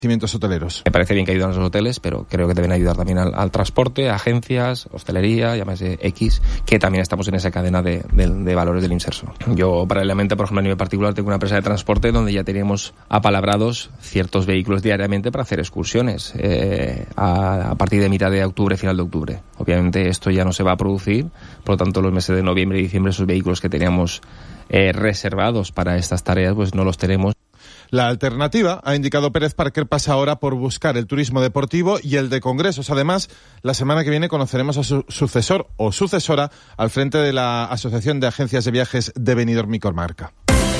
hoteleros. Me parece bien que ayuden a los hoteles, pero creo que deben ayudar también al transporte, a agencias, hostelería, llámese X, que también estamos en esa cadena de valores del inserso. Yo, paralelamente, por ejemplo, a nivel particular, tengo una empresa de transporte donde ya teníamos apalabrados ciertos vehículos diariamente para hacer excursiones a partir de mitad de octubre, final de octubre. Obviamente esto ya no se va a producir, por lo tanto los meses de noviembre y diciembre esos vehículos que teníamos reservados para estas tareas pues no los tenemos. La alternativa, ha indicado Pérez Parker, pasa ahora por buscar el turismo deportivo y el de congresos. Además, la semana que viene conoceremos a su sucesor o sucesora al frente de la Asociación de Agencias de Viajes de Benidorm y Comarca.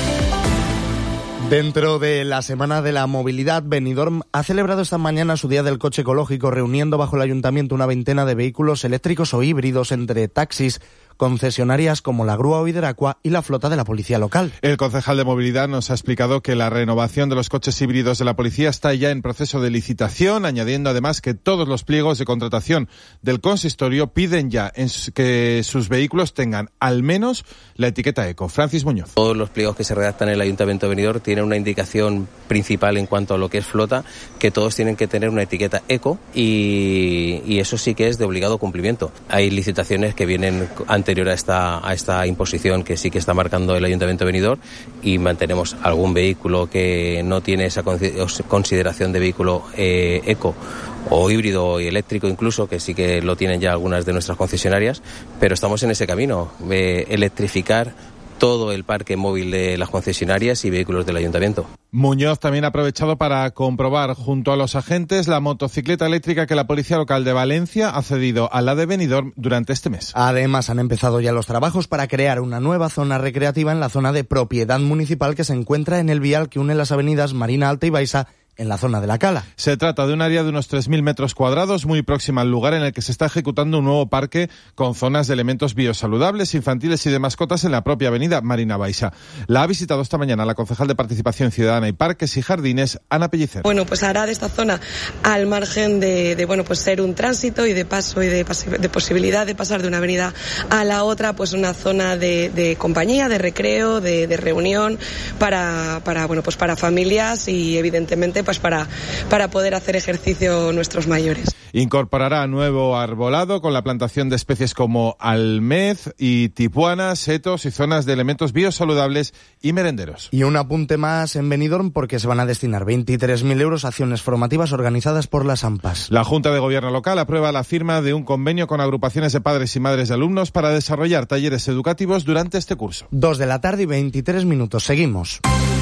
Dentro de la Semana de la Movilidad, Benidorm ha celebrado esta mañana su Día del Coche Ecológico, reuniendo bajo el ayuntamiento una veintena de vehículos eléctricos o híbridos entre taxis, concesionarias como la Grúa o Hideracua y la flota de la policía local. El concejal de Movilidad nos ha explicado que la renovación de los coches híbridos de la policía está ya en proceso de licitación, añadiendo además que todos los pliegos de contratación del consistorio piden ya que sus vehículos tengan al menos la etiqueta eco. Francis Muñoz. Todos los pliegos que se redactan en el Ayuntamiento de Benidorm tienen una indicación principal en cuanto a lo que es flota, que todos tienen que tener una etiqueta eco y eso sí que es de obligado cumplimiento. Hay licitaciones que vienen anterior a esta imposición que sí que está marcando el Ayuntamiento de Benidorm y mantenemos algún vehículo que no tiene esa consideración de vehículo eco o híbrido y eléctrico incluso, que sí que lo tienen ya algunas de nuestras concesionarias, pero estamos en ese camino de electrificar todo el parque móvil de las concesionarias y vehículos del Ayuntamiento. Muñoz también ha aprovechado para comprobar junto a los agentes la motocicleta eléctrica que la Policía Local de Valencia ha cedido a la de Benidorm durante este mes. Además, han empezado ya los trabajos para crear una nueva zona recreativa en la zona de propiedad municipal que se encuentra en el vial que une las avenidas Marina Alta y Baixa, en la zona de la Cala. Se trata de un área de unos 3.000 metros cuadrados, muy próxima al lugar en el que se está ejecutando un nuevo parque con zonas de elementos biosaludables, infantiles y de mascotas en la propia avenida Marina Baixa. La ha visitado esta mañana la concejal de Participación Ciudadana y Parques y Jardines, Ana Pellicer. Bueno, pues hará de esta zona, al margen de ser un tránsito y de paso y de posibilidad de pasar de una avenida a la otra, pues una zona de compañía, de recreo, de reunión para familias y evidentemente pues para poder hacer ejercicio nuestros mayores. Incorporará nuevo arbolado con la plantación de especies como almez y tipuana, setos y zonas de elementos biosaludables y merenderos. Y un apunte más en Benidorm porque se van a destinar 23.000 euros a acciones formativas organizadas por las AMPAs. La Junta de Gobierno local aprueba la firma de un convenio con agrupaciones de padres y madres de alumnos para desarrollar talleres educativos durante este curso. 2:23 Seguimos.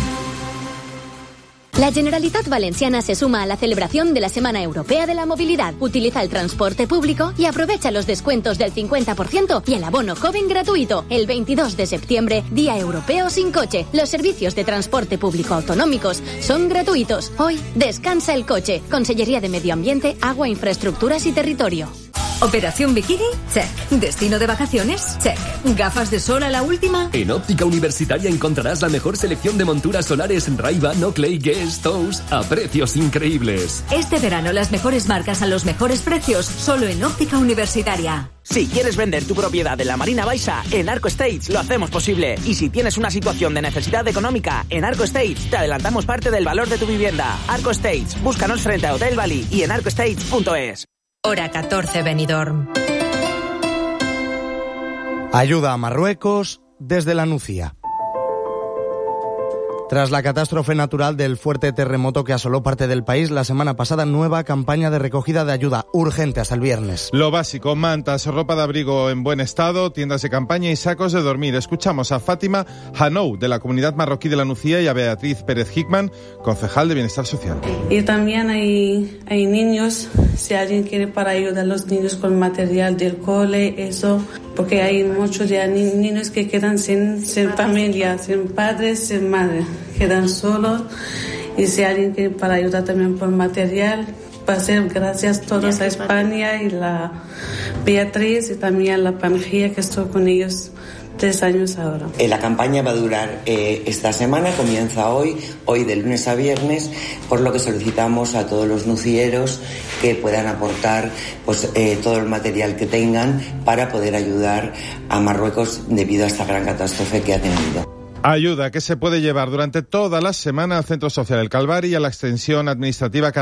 La Generalitat Valenciana se suma a la celebración de la Semana Europea de la Movilidad. Utiliza el transporte público y aprovecha los descuentos del 50% y el abono joven gratuito. El 22 de septiembre, Día Europeo sin coche. Los servicios de transporte público autonómicos son gratuitos. Hoy, descansa el coche. Consellería de Medio Ambiente, Agua, Infraestructuras y Territorio. ¿Operación Bikini? Check. ¿Destino de vacaciones? Check. ¿Gafas de sol a la última? En Óptica Universitaria encontrarás la mejor selección de monturas solares Ray-Ban, Oakley, Guess, Toast a precios increíbles. Este verano las mejores marcas a los mejores precios, solo en Óptica Universitaria. Si quieres vender tu propiedad en la Marina Baixa, en Arco Estates lo hacemos posible. Y si tienes una situación de necesidad económica, en Arco Estates te adelantamos parte del valor de tu vivienda. Arco Estates, búscanos frente a Hotel Bali y en arcoestates.es. Hora 14 Benidorm. Ayuda a Marruecos desde la Nucía. Tras la catástrofe natural del fuerte terremoto que asoló parte del país la semana pasada, nueva campaña de recogida de ayuda urgente hasta el viernes. Lo básico: mantas, ropa de abrigo en buen estado, tiendas de campaña y sacos de dormir. Escuchamos a Fátima Hanou, de la Comunidad Marroquí de la Nucía, y a Beatriz Pérez Hickman, concejal de Bienestar Social. Y también hay niños, si alguien quiere para ayudar a los niños con material del cole, eso, porque hay muchos ya niños que quedan sin familia, sin padres, sin madre. Quedan solos, y si alguien quiere para ayudar también por material, va a ser gracias todos a España y la Beatriz y también a la Pangea, que estoy con ellos 3 años ahora. La campaña va a durar esta semana, comienza hoy de lunes a viernes, por lo que solicitamos a todos los nucieros que puedan aportar todo el material que tengan para poder ayudar a Marruecos debido a esta gran catástrofe que ha tenido. Ayuda que se puede llevar durante toda la semana al Centro Social El Calvari y a la extensión administrativa